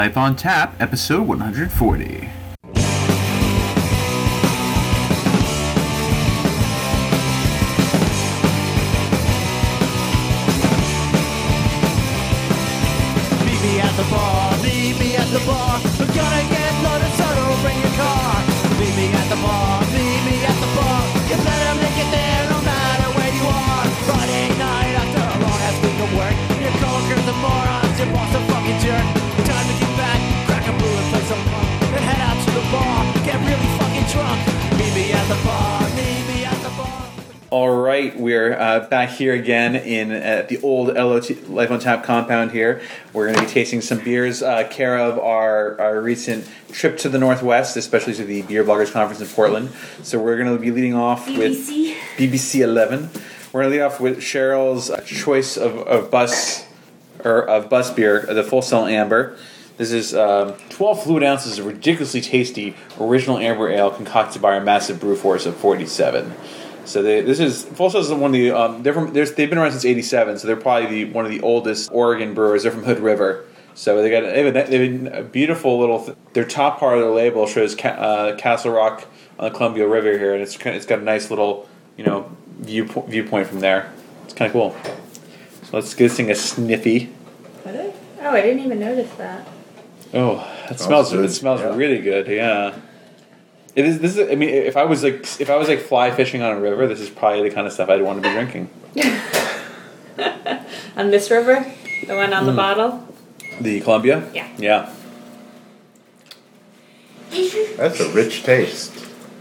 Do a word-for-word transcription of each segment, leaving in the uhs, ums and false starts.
Life on Tap, episode one hundred forty. Meet me at the bar, meet me at the bar. We're gonna get loaded, so don't bring your car. Meet me at the bar, meet me at the bar. You better make it there no matter where you are. Friday night after a long ass week of work. Your coworkers are morons, your boss a fucking jerk. Time to get back, crack a brew and play some fun. Then head out to the bar, get really fucking drunk. Meet me at the bar, meet me at the bar. All right, we're uh, back here again in uh, the old L O T Life on Tap compound here. We're going to be tasting some beers, uh, care of our, our recent trip to the Northwest, especially to the Beer Bloggers Conference in Portland. So we're going to be leading off B B C. with B B C eleven. We're going to lead off with Cheryl's uh, choice of, of bus or of bus beer, the Full Sail Amber. This is um, twelve fluid ounces of ridiculously tasty original amber ale concocted by our massive brew force of forty-seven. So they, this is Full Sail is one of the um, they're from, they've been around since eighty-seven, so they're probably the, one of the oldest Oregon brewers. They're from Hood River, so they got they have a, they have a beautiful little. Th- their top part of their label shows ca- uh, Castle Rock on the Columbia River here, and it's kind of, it's got a nice little you know view viewpoint from there. It's kind of cool. So let's give this thing a sniffy. What? Oh, I didn't even notice that. Oh, that smells good. it smells Yeah. really good. Yeah. It is. This is. I mean, if I was like, if I was like fly fishing on a river, this is probably the kind of stuff I'd want to be drinking. On this river? The one on the bottle? The Columbia. Yeah. Yeah. That's a rich taste.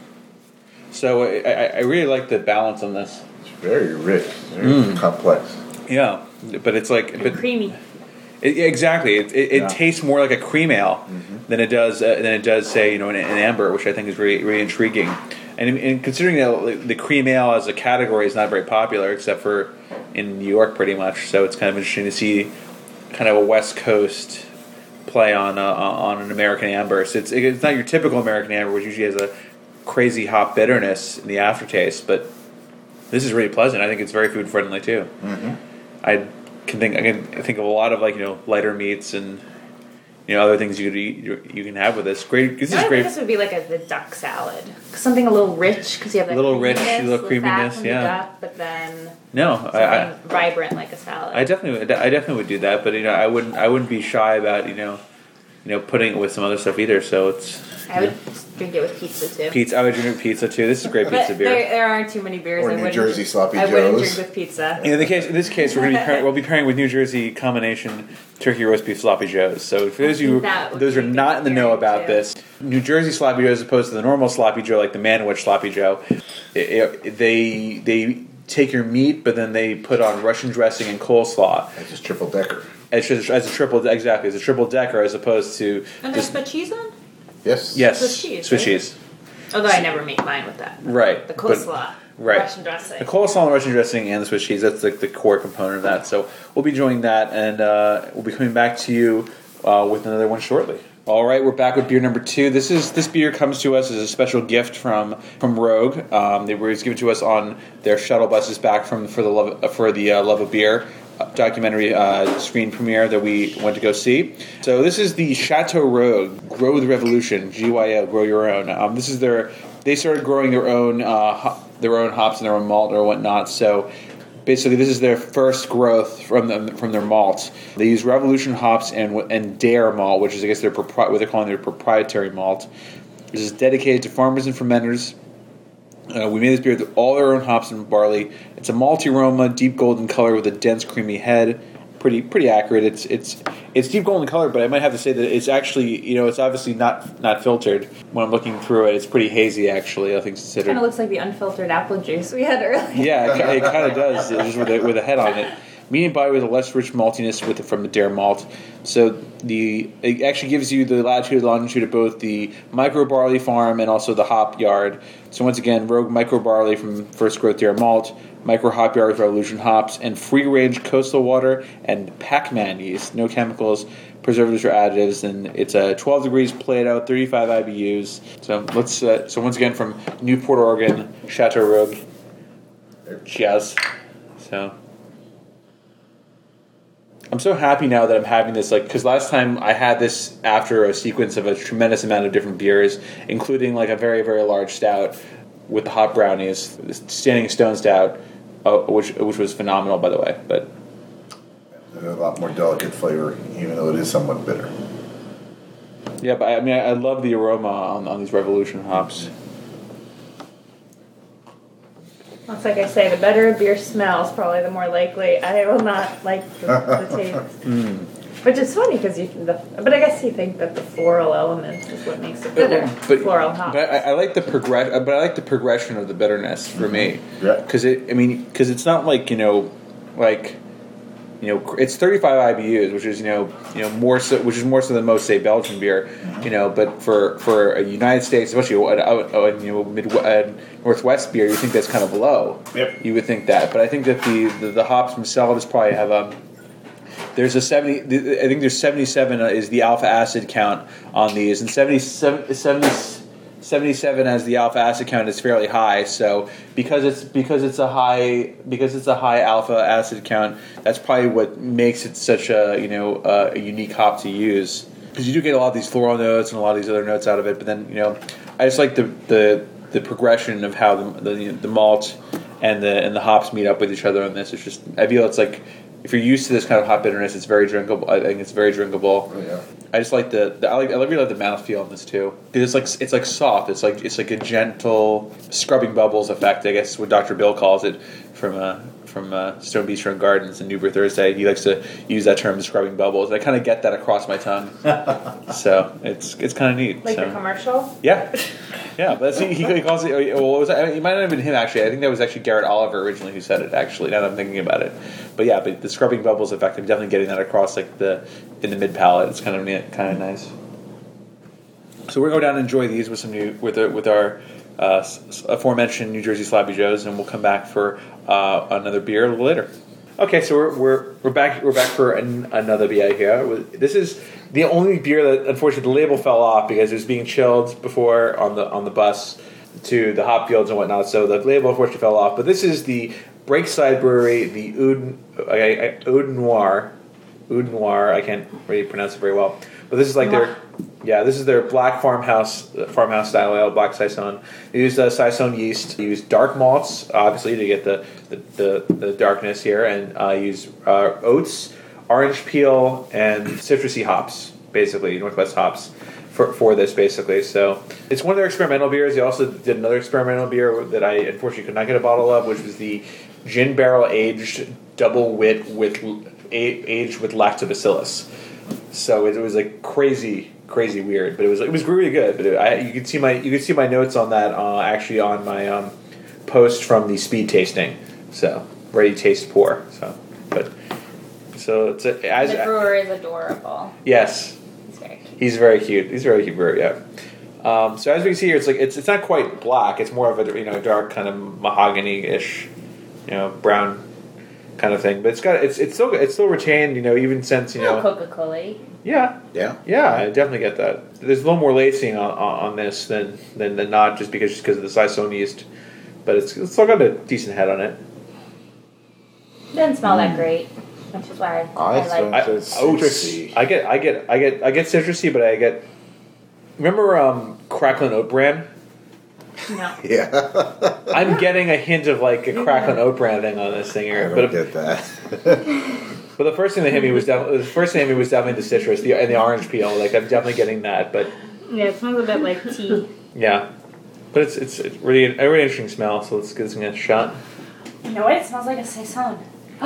So I, I, I really like the balance on this. It's very rich, very complex. Yeah, but it's like, And but creamy. it, exactly. It, it, it Yeah. tastes more like a cream ale than it does uh, than it does say you know an, an amber, which I think is really really intriguing. And, and considering that the cream ale as a category is not very popular, except for in New York, pretty much. So it's kind of interesting to see kind of a West Coast play on uh, on an American amber. So it's it's not your typical American amber, which usually has a crazy hop bitterness in the aftertaste, but this is really pleasant. I think it's very food friendly too. Mm-hmm. I can think I can think of a lot of like you know lighter meats and you know other things you could eat, you, you can have with this. Great, this No, is I great. think this would be like a the duck salad. Something a little rich because you have that A little rich, creaminess, a little the creaminess, fat from yeah. The duck, but then No, something I, I vibrant like a salad. I definitely would- I definitely would do that, but you know I wouldn't I wouldn't be shy about you know you know putting it with some other stuff either. So it's I would drink it with pizza too. pizza. I would drink pizza too. This is great But pizza beer. there, there aren't too many beers Or I New wouldn't Jersey drink- Sloppy I wouldn't Joes. drink with pizza. In the case, in this case, we're going to be pairing, we'll be pairing with New Jersey combination turkey roast beef sloppy joes. So for those of you That would those be are a good not in the know pairing, about too. this, New Jersey sloppy joe as opposed to the normal sloppy joe like the Manwich sloppy joe, it, it, they they take your meat, but then they put on Russian dressing and coleslaw. It's just triple decker. It's just as a triple exactly as a triple decker as opposed to And there's just put cheese on? Yes. yes Swiss cheese, Swiss right? cheese. Although I never make mine with that. Right. The but- coleslaw. right. Russian dressing. The coleslaw and the Russian dressing and the Swiss cheese, that's like the core component of that. So we'll be enjoying that, and uh, we'll be coming back to you uh, with another one shortly. All right, we're back with beer number two. This is this beer comes to us as a special gift from from Rogue. Um, they were given to us on their shuttle buses back from for the love uh, for the uh, Love of Beer documentary uh, screen premiere that we went to go see. So this is the Chateau Rogue Grow the Revolution G Y O Grow Your Own. Um, this is their they started growing their own uh, hop, their own hops and their own malt or whatnot. So basically, this is their first growth from them from their malt. They use Revolution hops and and Dare malt, which is I guess their propri- what they're calling their proprietary malt. This is dedicated to farmers and fermenters. Uh, we made this beer with all their own hops and barley. It's a malty aroma, deep golden color with a dense, creamy head. Pretty, pretty accurate. It's it's it's deep golden color, but I might have to say that it's actually you know it's obviously not not filtered. When I'm looking through it, it's pretty hazy actually. I think considered. Kind of looks like the unfiltered apple juice we had earlier. Yeah, it, it kind of does, it's just with a, with a head on it. Medium body with a less rich maltiness with from the Dare malt. So the it actually gives you the latitude and longitude of both the micro barley farm and also the hop yard. So once again, Rogue micro barley from First Growth Dare malt, micro hop yard with Revolution hops, and free range coastal water and Pac-Man yeast. No chemicals, preservatives or additives, and it's a twelve degrees Plato, thirty-five I B Us. So let's uh, so once again from Newport, Oregon, Chateau Rogue. Cheers. So. I'm so happy now that I'm having this, like, because last time I had this after a sequence of a tremendous amount of different beers, including like a very, very large stout with the hot brownies, Standing Stone Stout, uh, which which was phenomenal, by the way. But A lot more delicate flavor, even though it is somewhat bitter. yeah, but I mean, I, I love the aroma on, on these Revolution hops. It's like I say, the better a beer smells, probably the more likely I will not like the, the taste. Mm. Which is funny because you, the, but I guess you think that the floral element is what makes it bitter. But, floral hops. but I, I like the progress. But I like the progression of the bitterness for me. Yeah. Because it, I mean, because it's not like, you know, like, you know, it's thirty-five I B Us, which is, you know, you know more so, which is more so than most, say, Belgian beer, you know. But for for a United States, especially a, a, a you know mid uh, Northwest beer, you think that's kind of low. Yep. You would think that, but I think that the the, the hops themselves probably have a. There's a seventy. I think there's seventy-seven is the alpha acid count on these, and seventy-seven, seventy, seventy-seven as the alpha acid count is fairly high. So because it's because it's a high because it's a high alpha acid count, that's probably what makes it such a you know uh, a unique hop to use. Because you do get a lot of these floral notes and a lot of these other notes out of it, but then you know I just like the the, the progression of how the, the the malt and the and the hops meet up with each other on this. It's just I feel it's like. If you're used to this kind of hot bitterness, it's very drinkable. I think it's very drinkable. Oh, yeah. I just like the, the I like I really like the mouthfeel on this too because it's like it's like soft. It's like it's like a gentle scrubbing bubbles effect. I guess what Doctor Bill calls it from uh, from uh, Stone Bistro and Gardens and Newbury Thursday. He likes to use that term, scrubbing bubbles. And I kind of get that across my tongue, so it's it's kind of neat. Like so. the commercial? Yeah, yeah. But that's, he, he calls it. Well, it, was, it might not have been him actually. I think that was actually Garrett Oliver originally who said it. Actually, now that I'm thinking about it. But yeah, but the scrubbing bubbles effect. I'm definitely getting that across like the in the mid palate. It's kind of neat, kind of nice. So we're going to go down and enjoy these with some new with the, with our uh, aforementioned New Jersey Sloppy Joes, and we'll come back for uh, another beer a little later. Okay, so we're we're we're back we're back for an, another beer here. This is the only beer that unfortunately the label fell off because it was being chilled before on the on the bus to the hop fields and whatnot. So the label unfortunately fell off. But this is the Breakside Brewery, the Oud I, I, Oud Noir, Oud Noir. I can't really pronounce it very well, but this is like their yeah, this is their black farmhouse farmhouse style ale, black saison. They use uh, saison yeast. They use dark malts, obviously, to get the the, the, the darkness here, and uh, use uh, oats, orange peel, and citrusy hops, basically Northwest hops. For, for this, basically. So it's one of their experimental beers. They also did another experimental beer that I unfortunately could not get a bottle of, which was the gin barrel aged double wit with a, aged with lactobacillus. So it, it was like crazy, crazy weird, but it was it was really good. But it, I, you could see my you could see my notes on that uh, actually on my um, post from the speed tasting. So ready taste pour. So but so it's a, as The brewer is adorable. yes. He's very cute. He's very cute. He's very cute brewer, yeah. Um, so as we can see here, it's like it's it's not quite black. It's more of a you know dark kind of mahogany-ish, you know, brown kind of thing. But it's got it's it's still it's still retained. You know, even since you know Coca-Cola. yeah Yeah. yeah I definitely get that. There's a little more lacing on, on, on this than, than than not just because just because of the saison yeast, but it's it's still got a decent head on it. Doesn't smell that great. Which is why I, I I smell like it. it. It's oats. citrusy. I get I get I get I get citrusy, but I get. Remember um, Cracklin' Oat Bran? No. Yeah. I'm getting a hint of like a Cracklin' Oat Bran thing on this thing I here, don't but get that. but the first thing that hit me was definitely the first thing that hit me was definitely the citrus, the and the orange peel. Like I'm definitely getting that, but Yeah, it smells a bit like tea. yeah, but it's it's, it's really a really interesting smell. So let's give this thing a shot. You know what? It smells like a saison.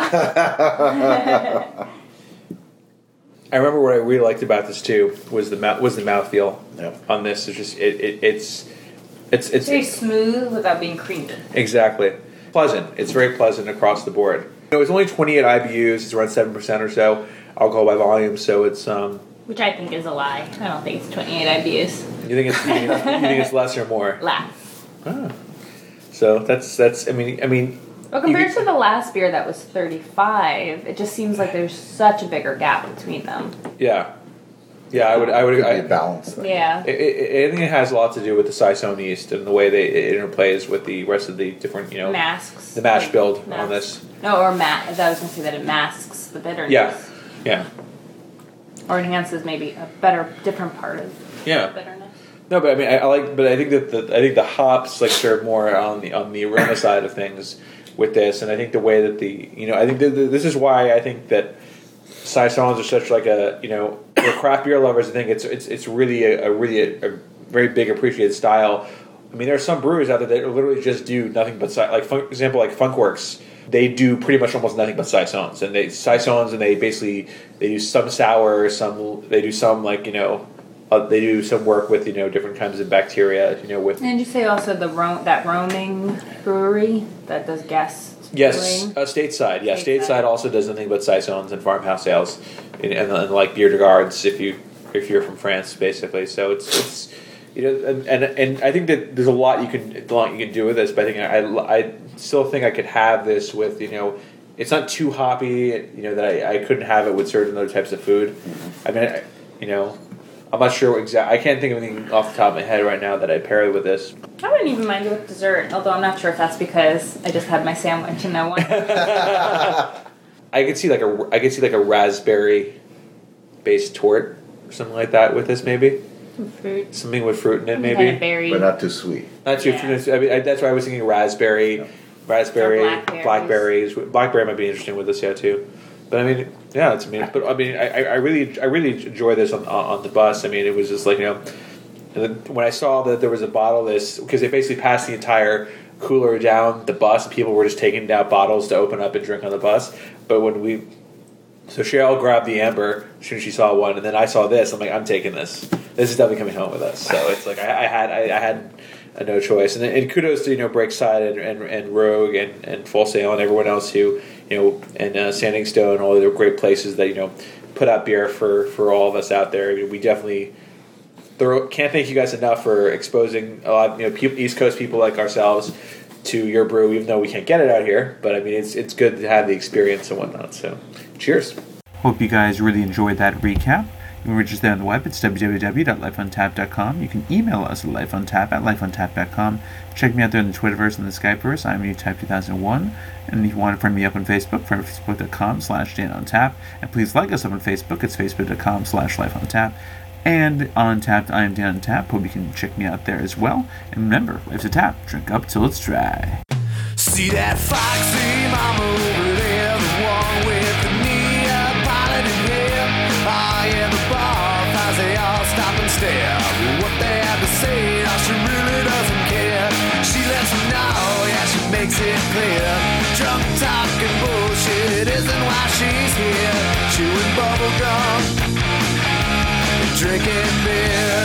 I remember what I really liked about this too was the mouth was the mouthfeel Yep. on this. It's just it, it it's it's it's It's very smooth without being creamy. exactly pleasant. It's very pleasant across the board. You know, it's only twenty-eight I B Us. It's around seven percent or so alcohol by volume. So it's um. Which I think is a lie. I don't think it's twenty-eight I B Us. You think it's you think it's, you think it's less or more? Less. Ah. So that's that's. I mean I mean. Well, compared you, to the last beer that was thirty-five, it just seems like there's such a bigger gap between them. Yeah. Yeah, I would. I would. Could I, be a balance thing. Yeah. It, it, I think it has a lot to do with the saison yeast and the way they it interplays with the rest of the different, you know, Masks. the mash build Masks. on this. No, or ma- I was going to say that it masks the bitterness. Yeah, Yeah. Or enhances maybe a better, different part of Yeah. bitterness. No, but I mean, I, I like, but I think that the I think the hops like serve more on the on the aroma side of things with this, and I think the way that the you know I think that the, this is why I think that saisons are such like a you know for craft beer lovers. I think it's it's it's really a, a really a, a very big appreciated style. I mean, there are some brewers out there that literally just do nothing but si- like for example like Funkworks. They do pretty much almost nothing but saisons, and they saisons, and they basically they do some sour, some they do some like you know. Uh, they do some work with you know different kinds of bacteria, you know with. And did you say also the ro- that roaming brewery that does guest Yes, brewing? uh, stateside. Yeah, Stateside. stateside also does nothing but saisons and farmhouse ales, and, and, and like beer de gardes if you if you're from France, basically. So it's it's you know and, and and I think that there's a lot you can a lot you can do with this, but I think I I still think I could have this with you know. It's not too hoppy, you know that I, I couldn't have it with certain other types of food. I mean, I, you know. I'm not sure what exact. I can't think of anything off the top of my head right now that I pair it with this. I wouldn't even mind it with dessert, although I'm not sure if that's because I just had my sandwich and I want. I could see like a I could see like a raspberry based tort or something like that with this maybe. Some fruit. Something with fruit in it Some maybe. kind of berry. But not too sweet. Not too. Yeah. I mean, I, that's why I was thinking raspberry, Yeah. raspberry, Or blackberries. blackberries. Blackberry might be interesting with this, yeah, too. But I mean, yeah, it's I mean, but I mean, I, I really, I really enjoy this on on the bus. I mean, it was just like you know, and then when I saw that there was a bottle of this because they basically passed the entire cooler down the bus, people were just taking out bottles to open up and drink on the bus. But when we, so Cheryl grabbed the amber as soon as she saw one, and then I saw this. I'm like, I'm taking this. This is definitely coming home with us. So it's like I, I had, I, I had. Uh, no choice, and, and kudos to you know Breakside and, and, and Rogue and, and Full Sail and everyone else who you know and uh, Standing Stone, all of the great places that you know put out beer for, for all of us out there. I mean, we definitely thorough, can't thank you guys enough for exposing a lot of, you know people, East Coast people like ourselves to your brew, even though we can't get it out here. But I mean, it's it's good to have the experience and whatnot. So, cheers. Hope you guys really enjoyed that recap. You can reach us there on the web. It's w w w dot life on tap dot com. You can email us at lifeontap at life on tap dot com. Check me out there in the Twitterverse and the Skypeverse. I'm UType two thousand one. And if you want to friend me up on Facebook, friend facebook dot com slash DanOnTap. And please like us up on Facebook. It's facebook dot com slash lifeontap. And on Untapped, I am Dan Untap. Hope you can check me out there as well. And remember, life's a tap. Drink up till it's dry. See that foxy mama over there, the one with the Neapolitan hair. Ah, yeah, the bar as they all stop and stare. What they have to say, oh, she really doesn't care. She lets them know, yeah, she makes it clear. Drunk talking bullshit isn't why she's here. Chewing bubble gum, drinking beer.